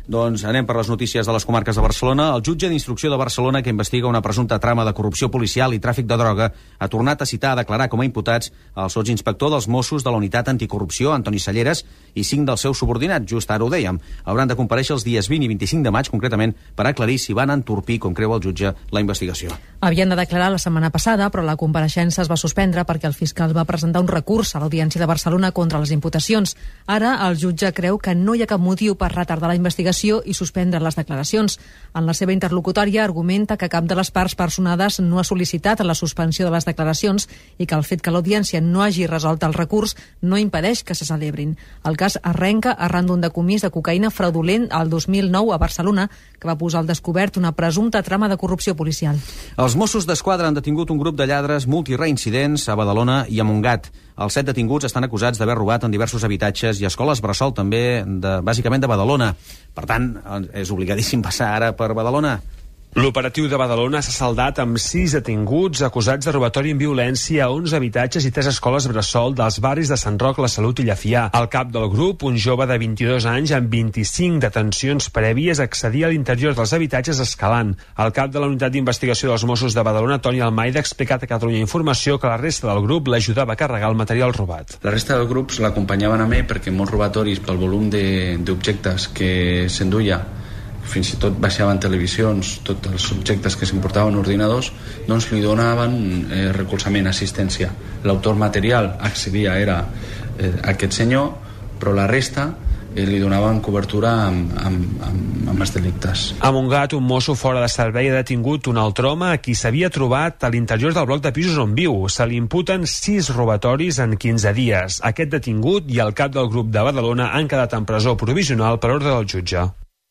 Doncs anem per les notícies de les comarques de Barcelona. El jutge d'instrucció de Barcelona, que investiga una presumpta trama de corrupció policial i tràfic de droga, ha tornat a citar a declarar com a imputats el sotsinspector dels Mossos de la Unitat Anticorrupció, Antoni Salleres, i 5 dels seus subordinats, just ara ho dèiem. Hauran de comparèixer els dies 20 i 25 de maig, concretament, per aclarir si van entorpir, com creu el jutge, la investigació. Havien de declarar la setmana passada, però la compareixença es va suspendre perquè el fiscal va presentar un recurs a l'Audiència de Barcelona contra les imputacions. Ara, el jutge creu que no hi ha cap motiu per retardar la investigació i suspendre les declaracions. En la seva interlocutòria argumenta que cap de les parts personades no ha sol·licitat la suspensió de les declaracions i que el fet que l'Audiència no hagi resolt el recurs no impedeix que se celebrin. El cas arrenca arran d'un decomís de cocaïna fraudulent al 2009 a Barcelona, que va posar al descobert una presumpta trama de corrupció policial. Els Mossos d'Esquadra han detingut un grup de lladres multireincidents a Badalona i a Montgat. Els 7 detinguts estan acusats d'haver robat en diversos habitatges i escoles bressol també, bàsicament de Badalona. Per tant, és obligadíssim passar ara per Badalona. L'operatiu de Badalona s'ha saldat amb 6 detinguts acusats de robatori amb violència a 11 habitatges i 3 escoles bressol dels barris de Sant Roc, La Salut i Llafià. Al cap del grup, un jove de 22 anys amb 25 detencions prèvies accedia a l'interior dels habitatges escalant. El cap de la unitat d'investigació dels Mossos de Badalona, Toni Almeida, ha explicat a Catalunya Informació que la resta del grup l'ajudava a carregar el material robat. La resta dels grups l'acompanyaven a mi perquè molts robatoris pel volum d'objectes que s'enduia, fins i tot baixaven televisions, tots els objectes que s'importaven ordinadors, doncs li donaven recolzament, assistència. L'autor material accedia era aquest senyor, però la resta li donaven cobertura amb els delictes. A Montgat, un mosso fora de servei ha detingut un altre home a qui s'havia trobat a l'interior del bloc de pisos on viu. Se li imputen 6 robatoris en 15 dies. Aquest detingut i el cap del grup de Badalona han quedat en presó provisional per ordre del jutge.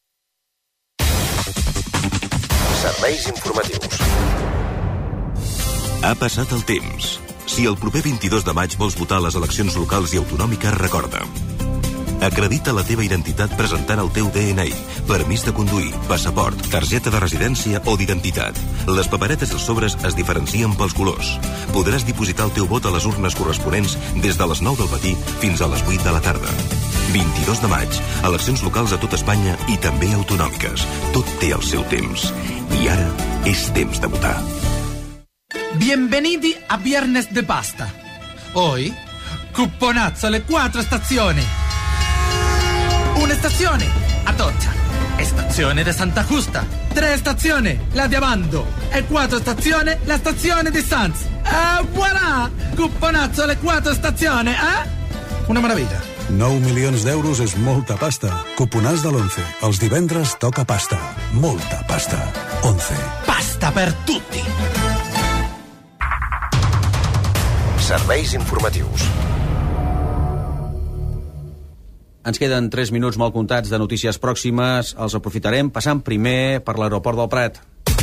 Serveis informatius. Ha passat el temps. Si el proper 22 de maig vols votar a les eleccions locals i autonòmiques, recorda. Acredita la teva identitat presentant el teu DNI, permís de conduir, passaport, targeta de residència o d'identitat. Les paperetes i els sobres es diferencien pels colors. Podràs dipositar el teu vot a les urnes corresponents des de les 9 del matí fins a les 8 de la tarda. 22 de maig, eleccions locals a tot Espanya i també autonòmiques. Tot té el seu temps. I ara és temps de votar. Bienvenidos a Viernes de Pasta. Hoy, cuponazo alle 4 stazioni. Una stazione, Atocha. Stazione di Santa Justa. 3 stazioni, la di Abando. E 4 stazioni, la stazione di Sanz. E voilà! Cuponazzo alle 4 stazioni, Una meravella. 9 milions d'euros és molta pasta. Cuponàs de l'11. Els divendres toca pasta. Molta pasta. 11. Pasta per tutti. Serveis informatius. Ens queden 3 minuts molt comptats de notícies pròximes. Els aprofitarem passant primer per l'aeroport del Prat.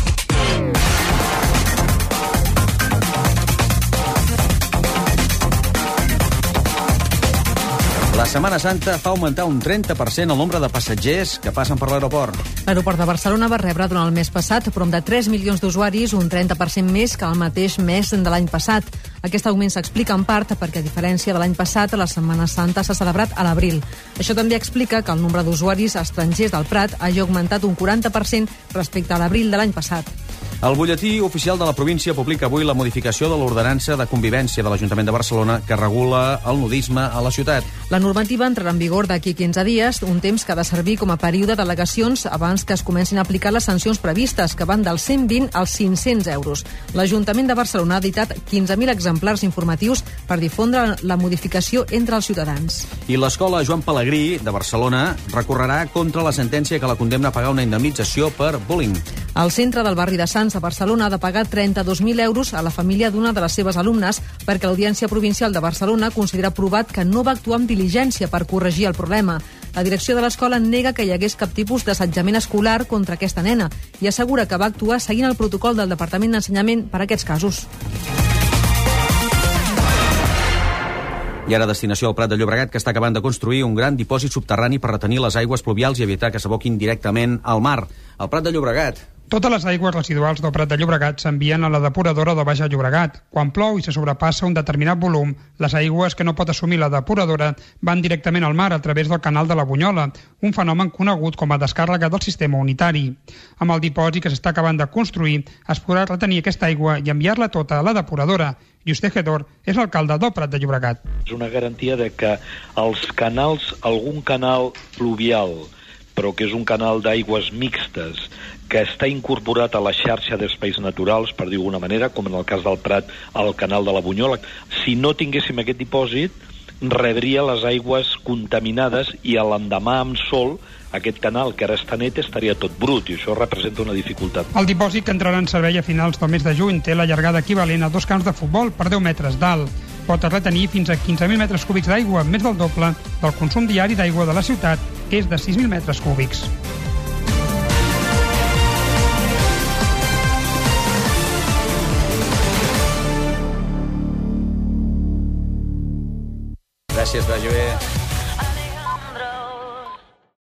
La Setmana Santa fa augmentar un 30% el nombre de passatgers que passen per l'aeroport. L'aeroport de Barcelona va rebre durant el mes passat prop de 3 milions d'usuaris, un 30% més que el mateix mes de l'any passat. Aquest augment s'explica en part perquè, a diferència de l'any passat, la Setmana Santa s'ha celebrat a l'abril. Això també explica que el nombre d'usuaris estrangers del Prat hagi augmentat un 40% respecte a l'abril de l'any passat. El butlletí oficial de la província publica avui la modificació de l'ordenança de convivència de l'Ajuntament de Barcelona que regula el nudisme a la ciutat. La normativa entrarà en vigor d'aquí 15 dies, un temps que ha de servir com a període d'al·legacions abans que es comencin a aplicar les sancions previstes, que van dels 120 als 500 euros. L'Ajuntament de Barcelona ha editat 15.000 exemplars informatius per difondre la modificació entre els ciutadans. I l'escola Joan Pelegrí de Barcelona recorrerà contra la sentència que la condemna a pagar una indemnització per bullying. El centre del barri de Sants a Barcelona ha de pagar 32.000 euros a la família d'una de les seves alumnes perquè l'Audiència Provincial de Barcelona considera provat que no va actuar amb diligència per corregir el problema. La direcció de l'escola nega que hi hagués cap tipus d'assetjament escolar contra aquesta nena i assegura que va actuar seguint el protocol del Departament d'Ensenyament per a aquests casos. I ara destinació al Prat de Llobregat, que està acabant de construir un gran dipòsit subterrani per retenir les aigües pluvials i evitar que s'aboquin directament al mar. El Prat de Llobregat, Totes les aigües residuals del Prat de Llobregat s'envien a la depuradora de Baix Llobregat. Quan plou i se sobrepassa un determinat volum, les aigües que no pot assumir la depuradora van directament al mar a través del canal de la Bunyola, un fenomen conegut com a descàrrega del sistema unitari. Amb el dipòsit que s'està acabant de construir, es podrà retenir aquesta aigua i enviar-la tota a la depuradora. Juste Gedor és l'alcalde del Prat de Llobregat. És una garantia de que els canals, algun canal pluvial, però que és un canal d'aigües mixtes, que està incorporat a la xarxa d'espais naturals, per dir-ho d'alguna manera, com en el cas del Prat, al canal de la Bunyola. Si no tinguéssim aquest dipòsit, rebria les aigües contaminades i l'endemà amb sol, aquest canal, que ara està net, estaria tot brut, i això representa una dificultat. El dipòsit, que entrarà en servei a finals del mes de juny, té la llargada equivalent a 2 camps de futbol per 10 metres d'alt. Pot retenir fins a 15.000 metres cúbics d'aigua, més del doble del consum diari d'aigua de la ciutat, que és de 6.000 metres cúbics. Gràcies, vagi bé.